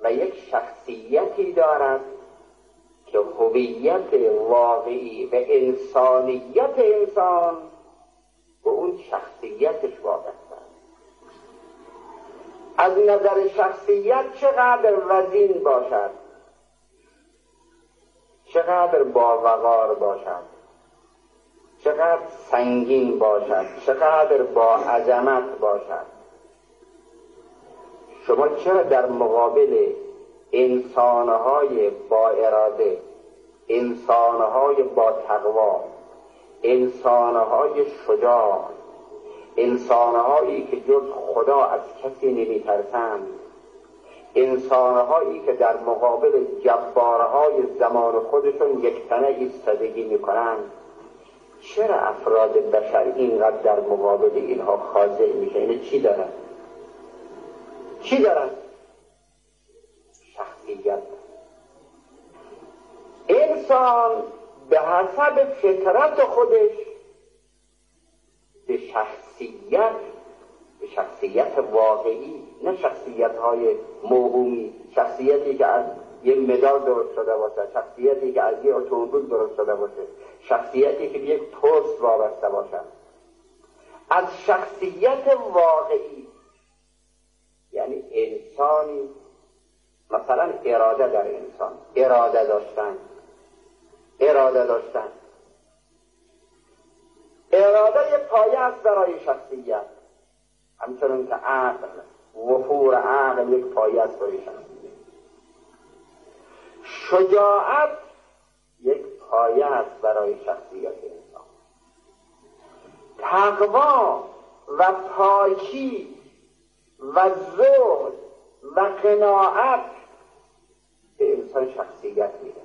و یک شخصیتی دارد که هویت واقعی و انسانیت انسان به اون شخصیتش وابسته است. از نظر شخصیت چقدر وزین باشد، چقدر باوقار باشد، چقدر سنگین باشد، چقدر با عظمت باشد، شما چرا در مقابل انسانهای با اراده، انسانهای با تقوا، انسانهای شجاع، انسانهایی که جز خدا از کسی نمی‌ترسند، انسانهایی که در مقابل جبارهای زمان خودشون یکتنه ایستادگی میکنند، چرا افراد بشر اینقدر در مقابل اینها خاضع میشه؟ اینه چی دارن؟ چی دارن؟ شخصیت. انسان به حسب فطرت خودش به شخصیت واقعی، نه شخصیت های موهومی، شخصیتی که از یه مدال درست شده باشه، شخصیتی که از یه اتومبیل درست شده باشه، شخصیتی که به یک پست وابسته باشه. از شخصیت واقعی، یعنی انسانی مثلا اراده در انسان، اراده داشتن، اراده پایه است برای شخصیت، همچنان که عقل، وفور عقل یک پایه است برای شخصیت. شجاعت یک پایه است برای شخصیت انسان. تقوا و پاکی و زهد و قناعت به انسان شخصیت میده.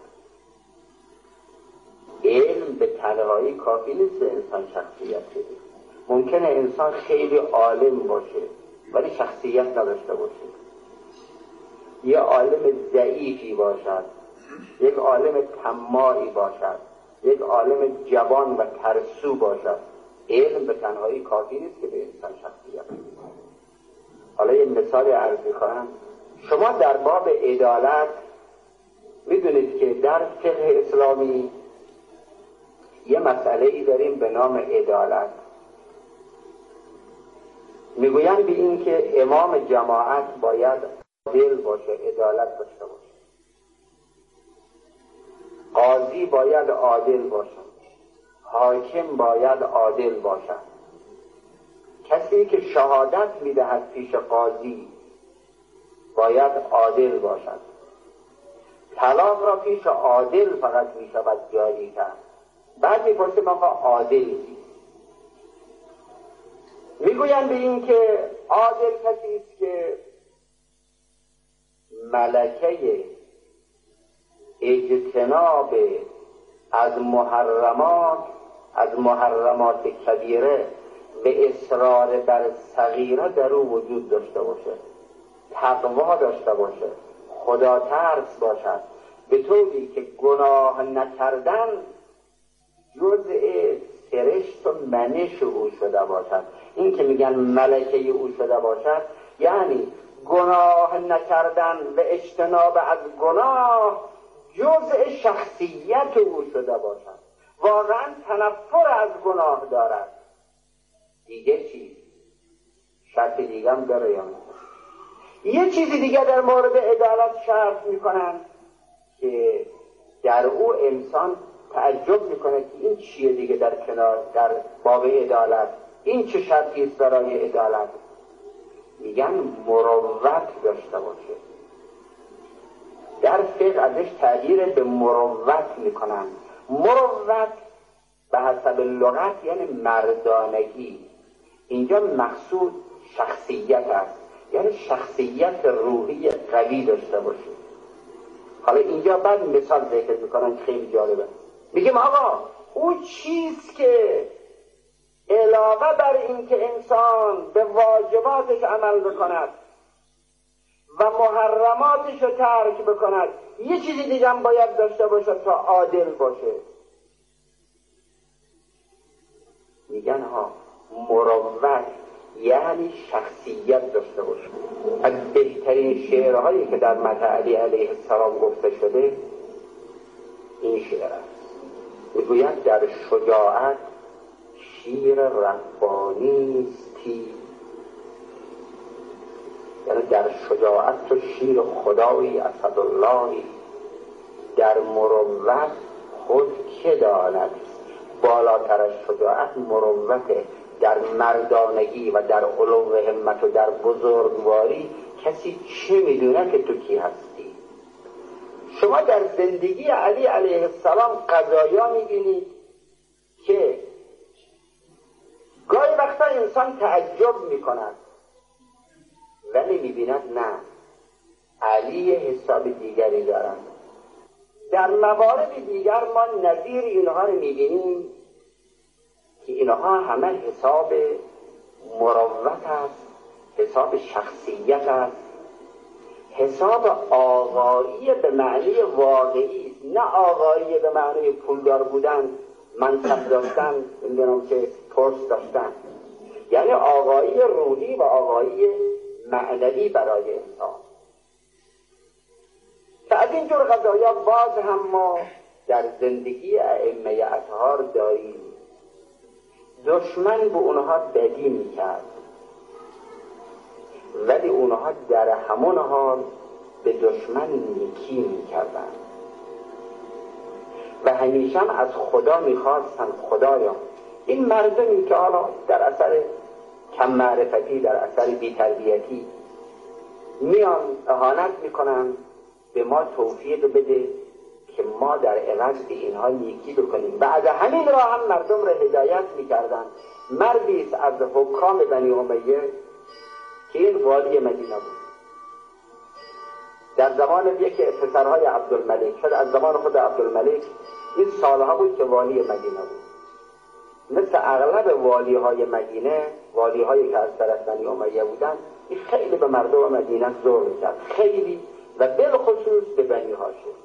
علم به تنهایی کافی نیست به انسان شخصیت بده. ممکنه انسان خیلی عالم باشه ولی شخصیت نداشته باشه، یه عالم ضعیفی باشد، یک عالم طماعی باشد، یک عالم جوان و ترسو باشد. علم به تنهایی کافی نیست که به انسان شخصیت بده. حالا یه مثال عرض می‌کنم. شما در باب عدالت میدونید که در فقه اسلامی یه مسئله‌ای داریم به نام عدالت. میگویند به این که امام جماعت باید عادل باشه، عدالت داشته باشه. قاضی باید عادل باشه، حاکم باید عادل باشه. کسی که شهادت میدهد پیش قاضی باید عادل باشد. طلاق را پیش عادل فقط میشود جاری کرد. بعد میپرسیم آقا عادل کی؟ میگویند به این که عادل کسی است که ملکه اجتناب از محرمات کبیره و اصرار بر صغیره در او وجود داشته باشه، تقوا داشته باشه، خدا ترس باشد، به طوری که گناه نکردن جزء سرشت و منش او شده باشد. این که میگن ملکه او شده باشد یعنی گناه نکردن و اجتناب از گناه جزء شخصیت او شده باشد. واقعا تنفر از گناه دارد. دیگه چی؟ شرط دیگه هم داره یا نه؟ یه چیزی دیگه در مورد عدالت شرط میکنن که در او انسان تعجب میکنه که این چیه دیگه در کنار، در باب عدالت این چه شرطی است برای عدالت؟ میگن مروت داشته باشه. در فقه ازش تعبیر به مروت میکنن. مروت به حسب لغت یعنی مردانگی. اینجا مقصود شخصیت است، یعنی شخصیت روحی قوی داشته باشه. حالا اینجا بعد مثال ذکر میکنن خیلی جالبه. میگیم آقا او چیست که علاوه بر این که انسان به واجباتش عمل بکند و محرماتش رو ترک بکند، یه چیزی دیگه هم باید داشته باشه تا عادل باشه. میگن ها مروت یعنی شخصیت داشته باشه. از بهترین شعرهایی که در مدح علی علیه السلام گفته شده این شعر است. میگوید در شجاعت شیر ربانیستی، یعنی در شجاعت تو شیر خدایی اسداللهی، در مروت خود که داند. بالاتر از شجاعت مروته. در مردانگی و در علو همت و در بزرگواری کسی چه میدونه که تو کی هستی؟ شما در زندگی علی علیه السلام قضایا میبینید که گاهی وقتا انسان تعجب میکند ولی میبیند نه، علی حساب دیگری دارند. در موارد دیگر ما نظیر اینها رو میبینیم که اینها همه حساب مروت است، حساب شخصیت است، حساب آقایی به معنی واقعی است، نه آقایی به معنی پولدار بودن، منصب داشتن، نمیدونم که پست داشتن، یعنی آقایی روحی و آقایی معنوی برای انسان. و از اینجور قضایا باز هم ما در زندگی ائمه اطهار داریم. دشمن به اونها بدی میکرد ولی اونها در همون حال به دشمن نیکی میکردن و همیشه هم از خدا میخواستن خدایا این مردمی که حالا در اثر کم معرفتی، در اثر بی‌تربیتی میان اهانت میکنن، به ما توفیق بده که ما در عوض به اینها نیکی بکنیم. و از همین راه هم مردم را هدایت میکردن. مردی است از حکام بنی امیه که این والی مدینه بود، در زمان یکی پسرهای عبدالملک، شد از زمان خود عبدالملک این سالها بود که والی مدینه بود. مثل اغلب والی های مدینه، والی هایی که از طرف بنی امیه بودن، این خیلی به مردم مدینه ظلم کرد، خیلی، و بالخصوص به بنی هاشم.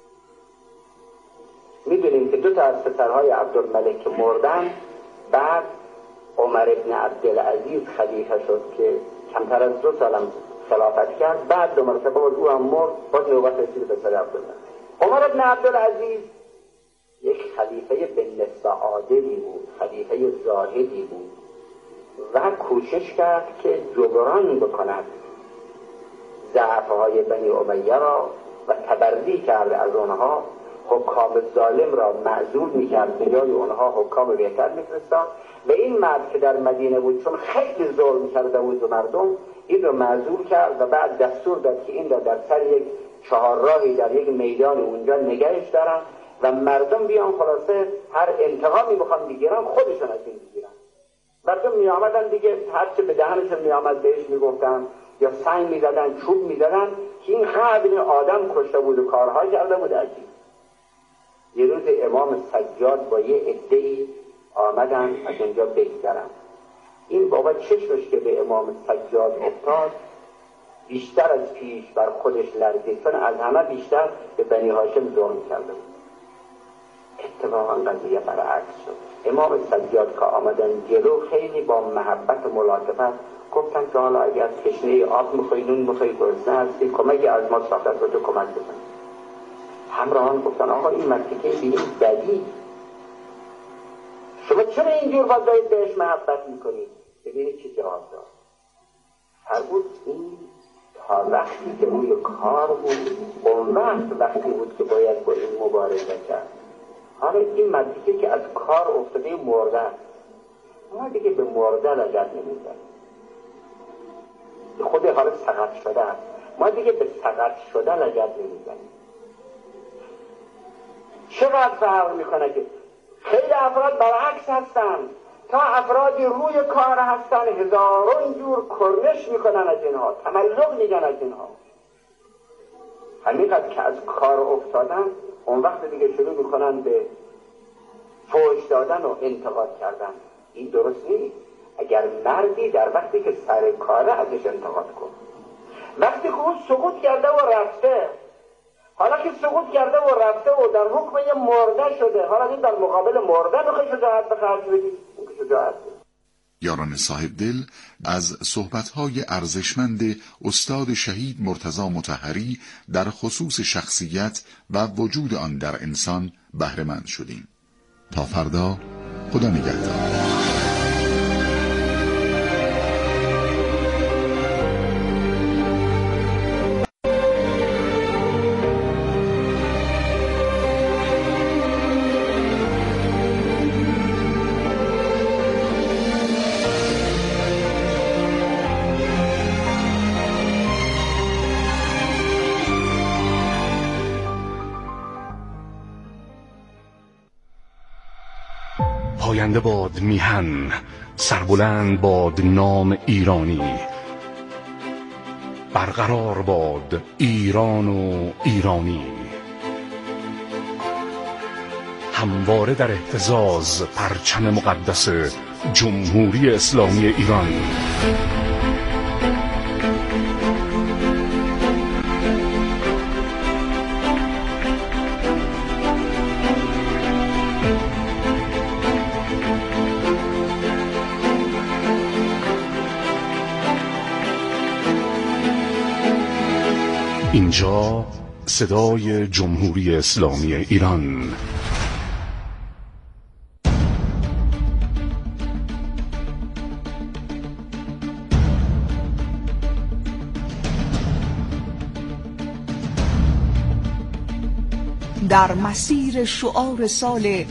میدونیم که دو تا از پسرهای عبدالملک که مردن، بعد عمر ابن عبدالعزیز خلیفه شد که کمتر از 2 سالم خلافت کرد. بعد 2 مرتبه او هم مرد، باز نوبت رسید پسر عبدالملک. عمر ابن عبدالعزیز یک خلیفه به نسبه عادلی بود، خلیفه زاهدی بود و کوشش کرد که جبران بکند ضعفهای بنی امیه را و تبری کرد از آنها، حکام ظالم را معزول میکرد، به جای آنها حکام بهتر میفرستاد. و این مرد که در مدینه بود چون خیلی ظلم کرده بود به مردم، این را معزول کرد و بعد دستور داد که این را در سر یک چهارراهی در یک میدان اونجا نگهش دارن و مردم بیان خلاصه هر انتقامی بخوام بگیرن خودشون از این بگیرن. مردم می آمدن دیگه، هرچه به دهنشون می آمد بهش میگفتن یا سنگ میزدن، چوب میزدن که این خیلی آدم کشته بود و کارها کرده بود عجیب. یه روز امام سجاد با یه عده‌ای آمدن از اونجا بگذرن. این بابا چشمش که به امام سجاد افتاد بیشتر از پیش بر خودش لرزید، چون از همه بیشتر به بنی هاشم ظلم کرده بود. اتفاقا قضیه برعکس شد. امام سجاد که آمدن جلو خیلی با محبت و ملاطفت گفتن که حالا اگر تشنه آب میخوایی، نون میخوایی، گرسنه هستی، کمکی از ما ساخت رو تو کمک بزن. همراهان گفتن آقا این مرتکه بینیم بدی، شما چرا اینجور باید بهش محبت میکنید؟ ببینید چی جواب داد. فرمود این تا وقتی که روی کار بود، اون وقتی بود که باید با این مبارزه کرد. حالا این مرتکه که از کار افتاده مرده، ما دیگه به مرده لگد نمیزن، خود حالا سقط شده است، ما دیگه به سقط شده لگد نمیزنیم. چقدر فرق میکنه که خیلی افراد برعکس هستن، تا افرادی روی کار هستن هزاران جور کرنش میکنن از اینها، تملق میگن از اینها. همینقدر که از کار افتادن اون وقت دیگه شروع میکنن به فحش دادن و انتقاد کردن. این درست نیست. اگر مردی در وقتی که سر کاره ازش انتقاد کن، وقتی که اون سقوط کرده و رفته، حالا که سقوط کرده و رفته و در حکم یه مرده شده، حالا این در مقابل مرده بخوای شجاعت بخرج بدی، اون که شجاعت یاران صاحب دل از صحبت‌های ارزشمند استاد شهید مرتضی مطهری در خصوص شخصیت و وجود آن در انسان بهره مند شدیم. تا فردا، خدا نگهدار. پاینده باد میهن، سربلند باد نام ایرانی، برقرار باد ایران و ایرانی، همواره در اهتزاز پرچم مقدس جمهوری اسلامی ایران. اینجا صدای جمهوری اسلامی ایران. در مسیر شعار سال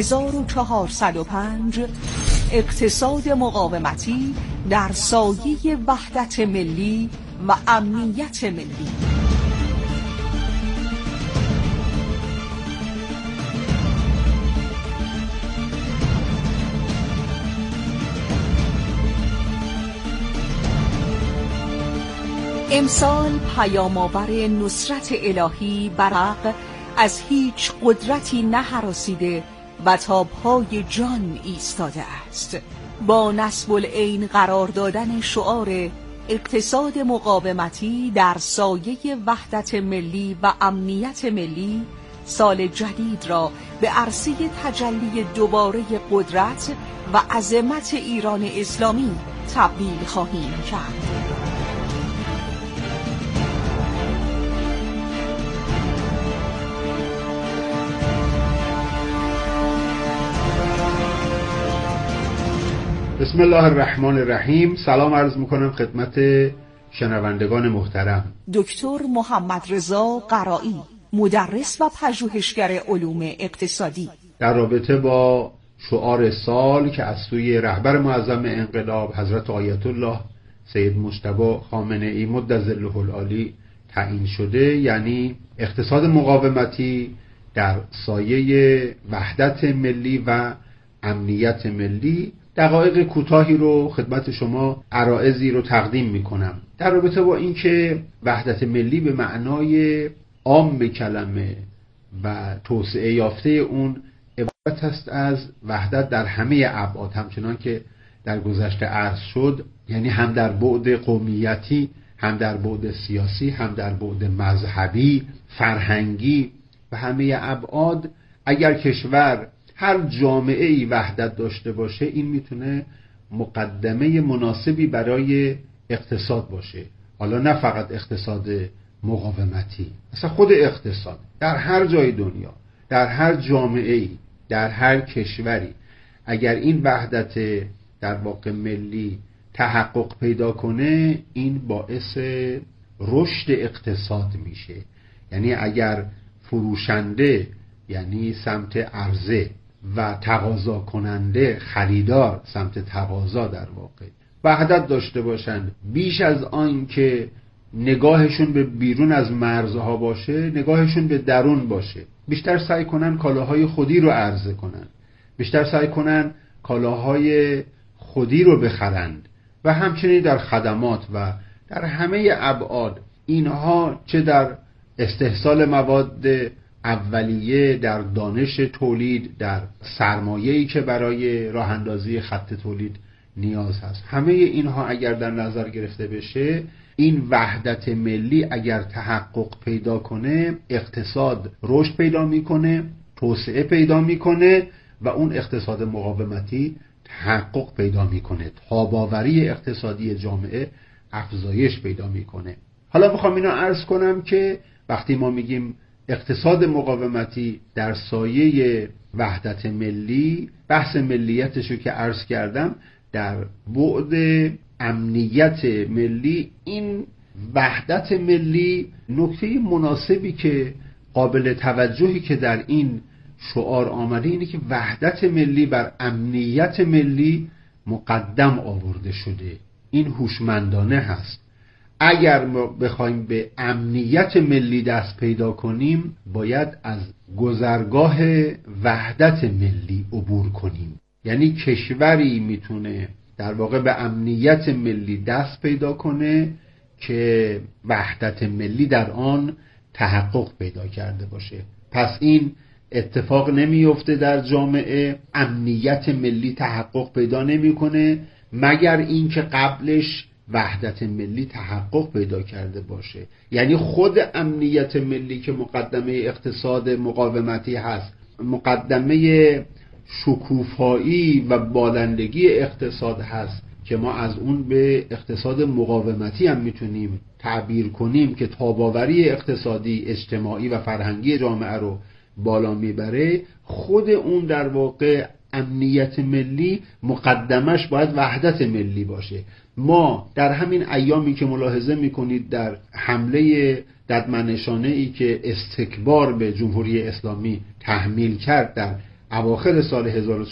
1405 اقتصاد مقاومتی در سایه وحدت ملی و امنیت ملی. امسال پیام‌آور نصرت الهی بر حق از هیچ قدرتی نهراسیده و تا پای جان ایستاده است. با نصب العین قرار دادن شعار اقتصاد مقاومتی در سایه وحدت ملی و امنیت ملی، سال جدید را به عرصه تجلی دوباره قدرت و عظمت ایران اسلامی تبدیل خواهیم کرد. بسم الله الرحمن الرحیم. سلام عرض میکنم خدمت شنوندگان محترم. دکتر محمد رضا قرایی، مدرس و پژوهشگر علوم اقتصادی، در رابطه با شعار سال که از سوی رهبر معظم انقلاب حضرت آیت الله سید مجتبی خامنه ای مد ظله العالی تعیین شده، یعنی اقتصاد مقاومتی در سایه وحدت ملی و امنیت ملی، دقایق کوتاهی رو خدمت شما عرائضی رو تقدیم میکنم در رابطه با اینکه وحدت ملی به معنای عام کلمه و توسعه یافته اون عبارت است از وحدت در همه ابعاد، همچنان که در گذشته عرض شد، یعنی هم در بعد قومیتی، هم در بعد سیاسی، هم در بعد مذهبی، فرهنگی و همه ابعاد. اگر کشور هر جامعه‌ای وحدت داشته باشه، این میتونه مقدمه مناسبی برای اقتصاد باشه. حالا نه فقط اقتصاد مقاومتی، اصلا خود اقتصاد در هر جای دنیا، در هر جامعه‌ای، در هر کشوری، اگر این وحدت در واقع ملی تحقق پیدا کنه، این باعث رشد اقتصاد میشه. یعنی اگر فروشنده، یعنی سمت عرضه، و تقاضا کننده، خریدار، سمت تقاضا، در واقع وحدت داشته باشند، بیش از آن که نگاهشون به بیرون از مرزها باشه، نگاهشون به درون باشه، بیشتر سعی کنن کالاهای خودی رو عرضه کنن، بیشتر سعی کنن کالاهای خودی رو بخرند و همچنین در خدمات و در همه ابعاد، اینها چه در استحصال مواد اولیه، در دانش تولید، در سرمایه‌ای که برای راه اندازی خط تولید نیاز هست، همه اینها اگر در نظر گرفته بشه، این وحدت ملی اگر تحقق پیدا کنه، اقتصاد رشد پیدا میکنه، توسعه پیدا میکنه و اون اقتصاد مقاومتی تحقق پیدا میکنه، تاب‌آوری اقتصادی جامعه افزایش پیدا میکنه. حالا میخوام اینو عرض کنم که وقتی ما میگیم اقتصاد مقاومتی در سایه وحدت ملی، بحث ملیتشو که عرض کردم، در بعد امنیت ملی، این وحدت ملی نکته مناسبی که قابل توجهی که در این شعار آمده اینه که وحدت ملی بر امنیت ملی مقدم آورده شده. این هوشمندانه هست. اگر ما بخوایم به امنیت ملی دست پیدا کنیم باید از گذرگاه وحدت ملی عبور کنیم. یعنی کشوری میتونه در واقع به امنیت ملی دست پیدا کنه که وحدت ملی در آن تحقق پیدا کرده باشه. پس این اتفاق نمیفته در جامعه، امنیت ملی تحقق پیدا نمیکنه مگر اینکه قبلش وحدت ملی تحقق پیدا کرده باشه. یعنی خود امنیت ملی که مقدمه اقتصاد مقاومتی هست، مقدمه شکوفایی و بالندگی اقتصاد هست که ما از اون به اقتصاد مقاومتی هم میتونیم تعبیر کنیم که تاب‌آوری اقتصادی، اجتماعی و فرهنگی جامعه رو بالا میبره. خود اون در واقع امنیت ملی مقدمش باید وحدت ملی باشه. ما در همین ایامی که ملاحظه میکنید در حمله ددمنشانه‌ای که استکبار به جمهوری اسلامی تحمیل کرد در اواخر سال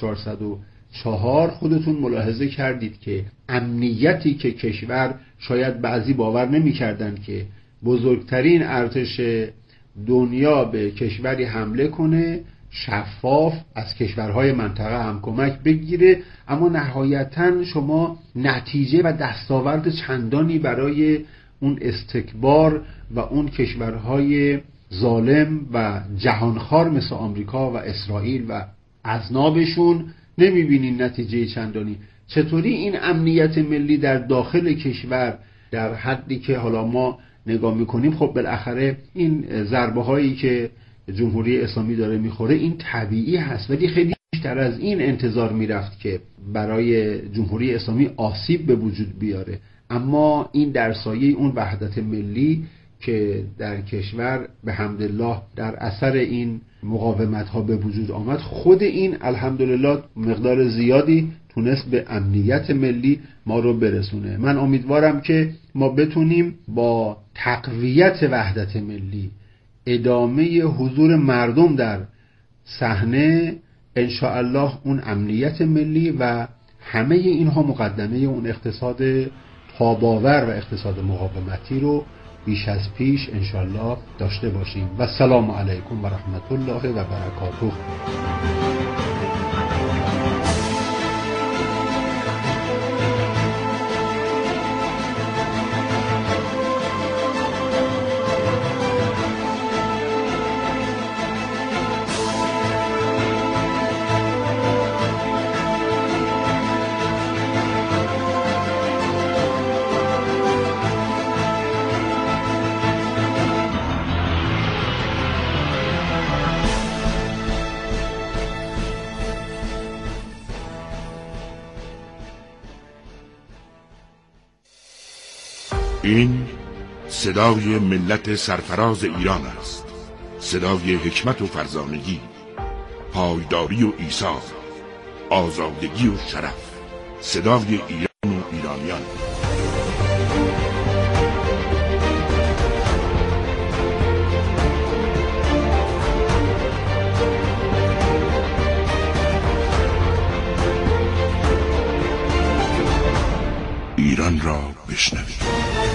1404، خودتون ملاحظه کردید که امنیتی که کشور، شاید بعضی باور نمی‌کردن که بزرگترین ارتش دنیا به کشوری حمله کنه، شفاف از کشورهای منطقه هم کمک بگیره، اما نهایتاً شما نتیجه و دستاورد چندانی برای اون استکبار و اون کشورهای ظالم و جهانخوار مثل آمریکا و اسرائیل و اذنابشون نمیبینین نتیجه چندانی. چطوری این امنیت ملی در داخل کشور در حدی که حالا ما نگاه میکنیم، خب بالاخره این ضربه هایی که جمهوری اسلامی داره میخوره این طبیعی هست، ولی خیلی بیشتر از این انتظار میرفت که برای جمهوری اسلامی آسیب به وجود بیاره. اما این در سایه اون وحدت ملی که در کشور به حمدالله در اثر این مقاومت ها به وجود آمد، خود این الحمدلله مقدار زیادی تونست به امنیت ملی ما رو برسونه. من امیدوارم که ما بتونیم با تقویت وحدت ملی، ادامه حضور مردم در صحنه، انشاءالله اون امنیت ملی و همه اینها مقدمه اون اقتصاد تاب‌آور و اقتصاد مقاومتی رو بیش از پیش انشاءالله داشته باشیم. و السلام علیکم و رحمت الله و برکاته. این صدای ملت سرفراز ایران است، صدای حکمت و فرزانگی، پایداری و ایثار، آزادگی و شرف، صدای ایران و ایرانیان. ایران را بشنوید.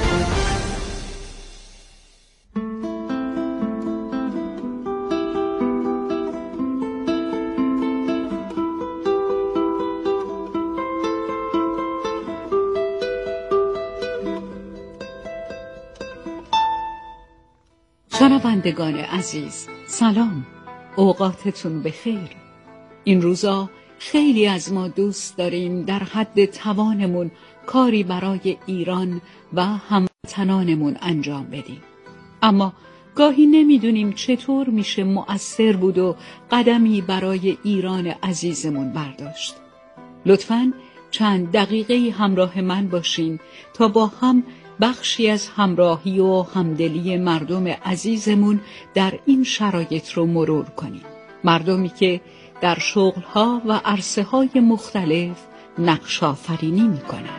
شنوندگان عزیز، سلام، اوقاتتون بخیر. این روزا خیلی از ما دوست داریم در حد توانمون کاری برای ایران و هموطنانمون انجام بدیم، اما گاهی نمیدونیم چطور میشه مؤثر بود و قدمی برای ایران عزیزمون برداشت. لطفاً چند دقیقه همراه من باشین تا با هم بخشی از همراهی و همدلی مردم عزیزمون در این شرایط رو مرور کنیم. مردمی که در شغل‌ها و عرصه‌های مختلف نقش آفرینی می‌کنند.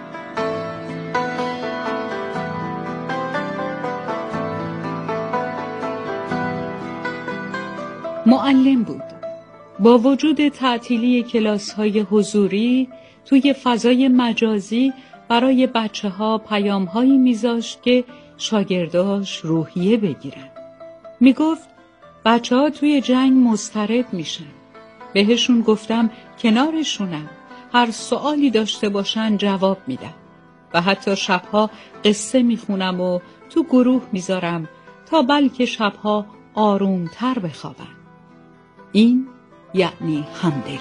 معلم بود. با وجود تعطیلی کلاس‌های حضوری توی فضای مجازی برای بچه‌ها پیام‌هایی می‌ذاشت که شاگرداش روحیه بگیرن. میگفت بچه‌ها توی جنگ مضطرب میشن. بهشون گفتم کنارشونم، هر سوالی داشته باشن جواب میدم و حتی شبها قصه میخونم و تو گروه میذارم تا بلکه شبها آرومتر بخوابن. این یعنی همدلی.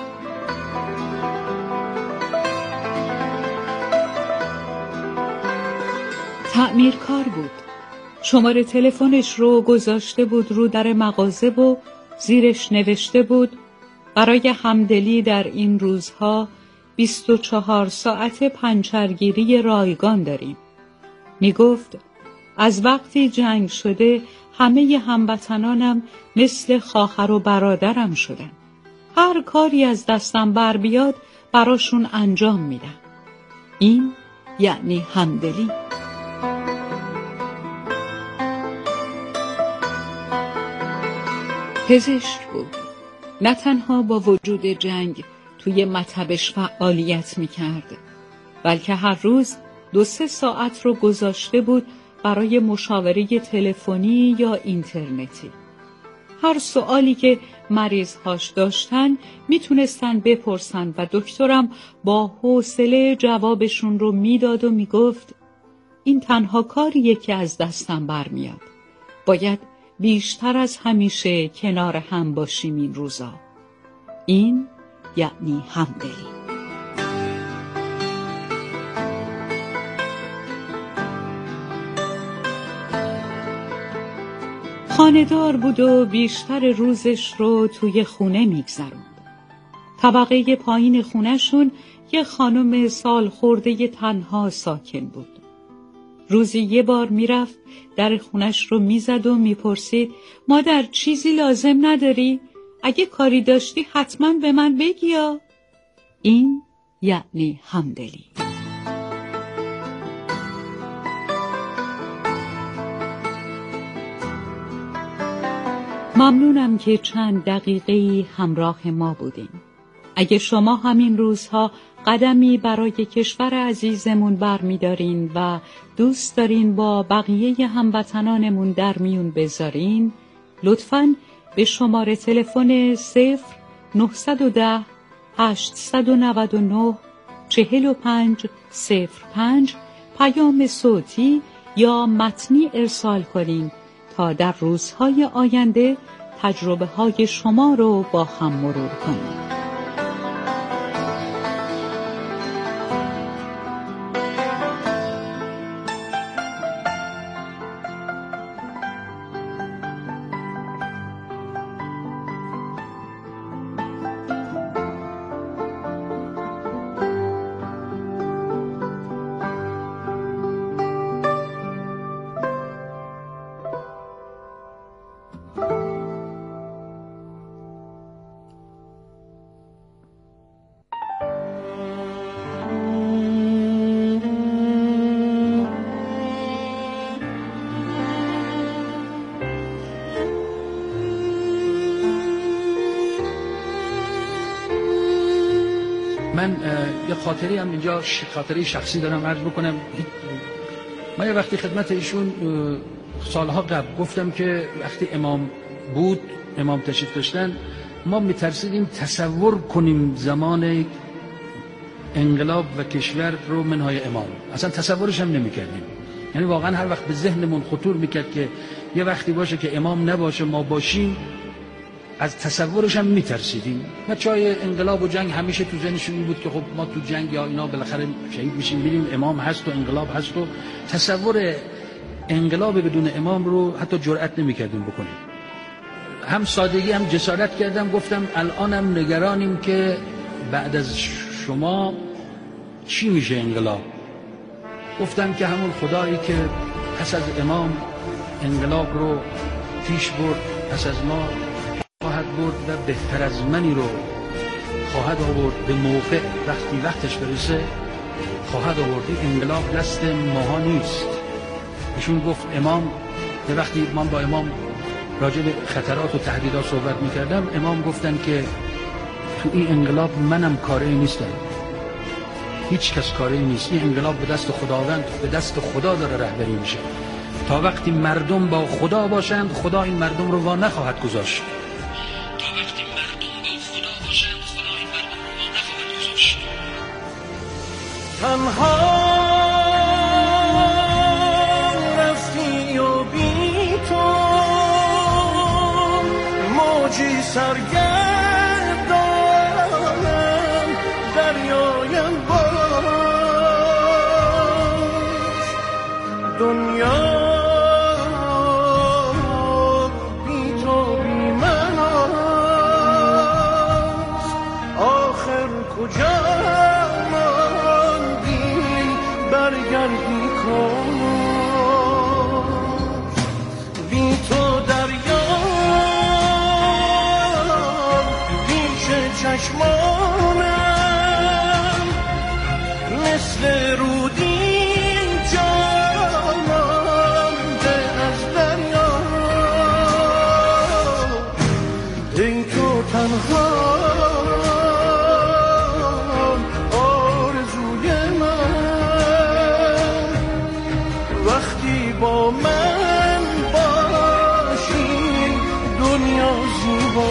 تعمیرکار بود. شماره تلفنش رو گذاشته بود رو در مغازه و زیرش نوشته بود برای همدلی در این روزها 24 ساعت پنچرگیری رایگان داریم. می گفت از وقتی جنگ شده همه هموطنانم مثل خواهر و برادرم شدن. هر کاری از دستم بر بیاد براشون انجام میدم. این یعنی همدلی. پزشک بود. نه تنها با وجود جنگ توی مطبش فعالیت میکرد، بلکه هر روز 2-3 ساعت رو گذاشته بود برای مشاوره تلفنی یا اینترنتی. هر سوالی که مریضهاش داشتن میتونستن بپرسن و دکترم با حوصله جوابشون رو میداد و میگفت این تنها کاریه که از دستم برمیاد. باید بیشتر از همیشه کنار هم باشیم این روزا. این یعنی همدلی. خانه‌دار بود و بیشتر روزش رو توی خونه میگذروند. طبقه پایین خونه‌شون یه خانم سالخورده تنها ساکن بود. روزی یه بار میرفت در خونش رو میزد و میپرسید مادر چیزی لازم نداری؟ اگه کاری داشتی حتما به من بگیا. این یعنی همدلی. ممنونم که چند دقیقه همراه ما بودیم. اگه شما همین روزها قدمی برای کشور عزیزمون برمی‌دارین و دوست دارین با بقیه هموطنانمون در میون بذارین، لطفاً به شماره تلفن 0910 899 4505 پیام صوتی یا متنی ارسال کنین تا در روزهای آینده تجربه‌های شما رو با هم مرور کنیم. من یه خاطری هم اینجا خاطری شخصی دارم عرض بکنم. من یه وقتی خدمت ایشون سالها قبل گفتم که وقتی امام بود، امام تشریف داشتن، ما میترسیدیم تصور کنیم زمان انقلاب و کشور رو منهای امام. اصلا تصورش هم نمیکردیم. یعنی واقعا هر وقت به ذهنمون خطور میکرد که یه وقتی باشه که امام نباشه ما باشیم، از تصورش هم میترسیدیم. بچهای انقلاب و جنگ همیشه تو ذهنشون این بود که خب ما تو جنگ یا اینا بالاخره شهید میشیم، میریم، امام هست و انقلاب هست و تصور انقلاب بدون امام رو حتی جرئت نمیکردیم بکنیم. هم سادگی هم جسارت کردم، گفتم الانم نگرانیم که بعد از شما چی میشه انقلاب؟ گفتم که همون خدایی که پس از امام انقلاب رو پیش برد، پس از ما خواهد برد و بهتر از منی رو خواهد آورد به موقع، وقتی وقتش برسه خواهد آورد. این انقلاب دست ماها نیست. ایشون گفت امام، به وقتی من با امام راجع به خطرات و تهدیدات صحبت میکردم، امام گفتن که تو این انقلاب منم کاری نیستم، هیچ کس کاری نیست، این انقلاب به دست خداوند، به دست خدا داره رهبری میشه. تا وقتی مردم با خدا باشند، خدا این مردم رو وا نخواهد گذاشت. تا وقتی مردم با خدا باشند، خدا این مردم رو وا نخواهد گذاشت. تنها رفتی و بی تو موجی سرگردانم دریایم باش. دنیا بی تو بی من است، آخر کجا برگردی کن. بی تو دریا پیش چشمانم مثل رودی جامانده از دریا. ای تو تنها با من باشی دنیا زیبا.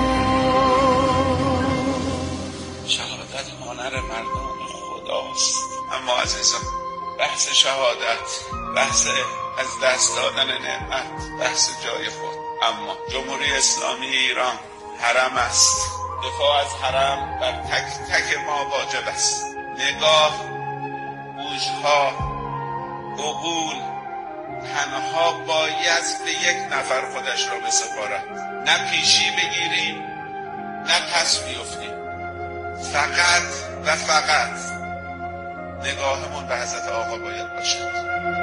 شهادت هنر مردم خداست. اما عزیزان، بحث شهادت، بحث از دست دادن نعمت، بحث جای خود. اما جمهوری اسلامی ایران حرم است. دفاع از حرم بر تک تک ما واجب است. نگاه، گوشها، عقول تنها باید به یک نفر خودش را بسپارد. نه پیشی بگیریم نه پس بیفتیم. فقط و فقط نگاهمون به حضرت آقا باید باشد.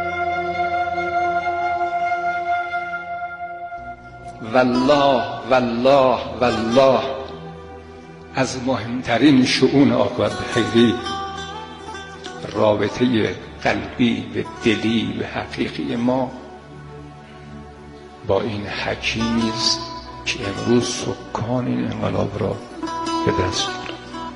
والله والله والله از مهمترین شؤون عاقبت خیری رابطه قلبی و دلی و حقیقی ما با این حکیمی است که امروز سکان این انقلاب را به دست دارد.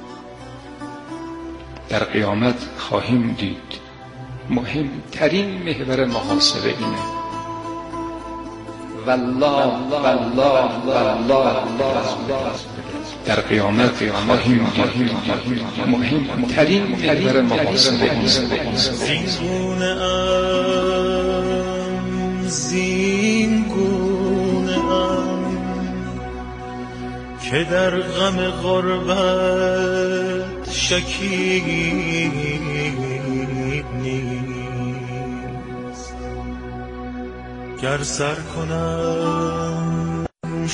در قیامت خواهیم دید مهمترین محور محاسبه اینه. والله والله والله در قیامت خواهیم دید مهمترین محور محاسبه اینه. زین گونه ام که در غم غربت شکیب نیست. گر سر کنم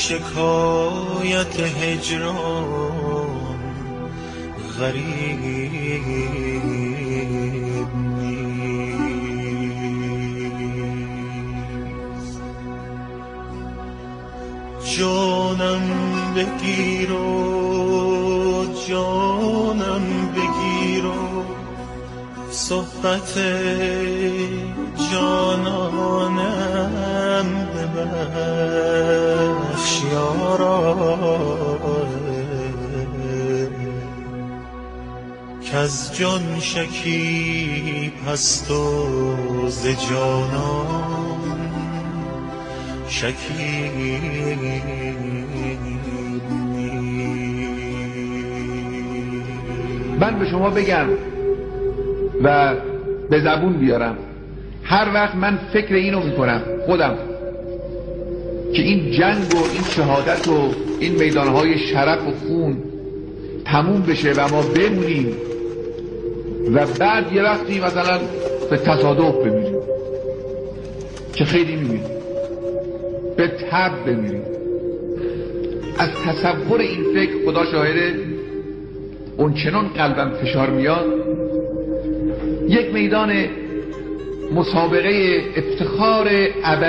شکایت هجران غریب نیست. جانم بگیر و جانم بگیر و صحبت جانانم ببخش یارا، کز جان شکیب هست و ز جانان شکیب من به شما بگم و به زبون بیارم، هر وقت من فکر اینو میکنم خودم که این جنگ و این شهادت و این میدانهای شرف و خون تموم بشه و ما بمونیم و بعد یه وقتی مثلا به تصادف بمیریم که خیلی میمیریم، به تب بمیریم، از تصور این فکر خدا شاهده اون چنان قلبم فشار میاد، یک میدان مسابقه افتخار ابدی